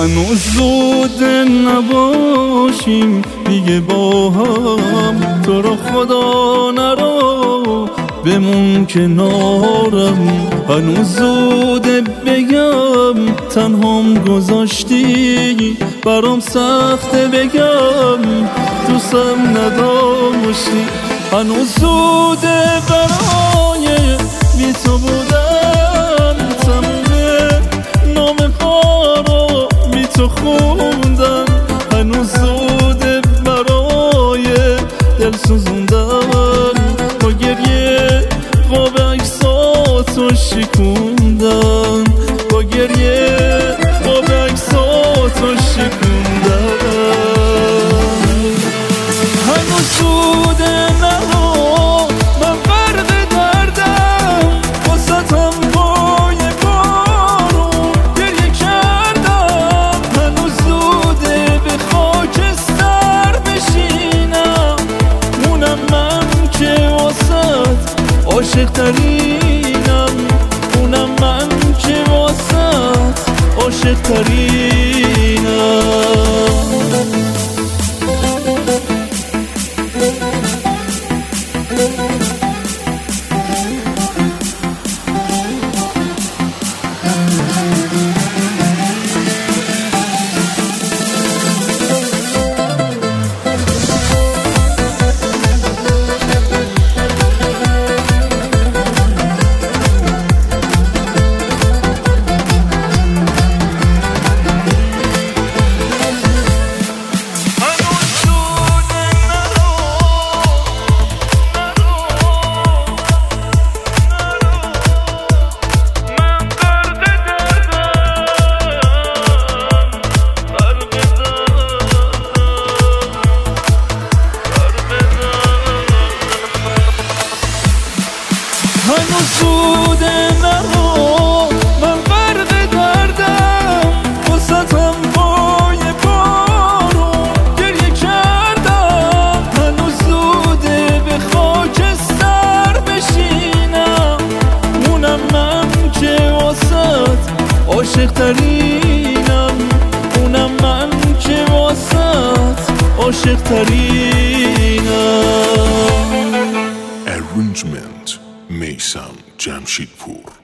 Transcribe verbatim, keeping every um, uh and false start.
هنوز زود نباشیم دیگه با هم، تو رو خدا نرو بمون کنارم. هنوز زوده بگم تنهام گذاشتی، برام سخته بگم دوستم نداشتی. هنوز زوده برای بی تو بودن، تموم نامه ها رو بی تو خوندن. هنوز زوده برای دل سوزوندن، با گریه قاب عکساتو شکوندن، با گریه قاب عکساتو شکوندن. هنوز زوده نرو من غرق دردم، واسطم پای بارون گریه کردم. هنوز زوده به خاکستر بشینم، مونم من که واسط عاشق ترینم، اونم من که واسط عاشق ترینم. هنوز زوده نرو من غرق دردم، واسطم پای بارون گریه کردم. هنوز زوده به خاکستر بشینم، مونم من که واسط عاشق ترینم، اونم من که واسط عاشق ترینم. Arrangement میثم جمشیدپور.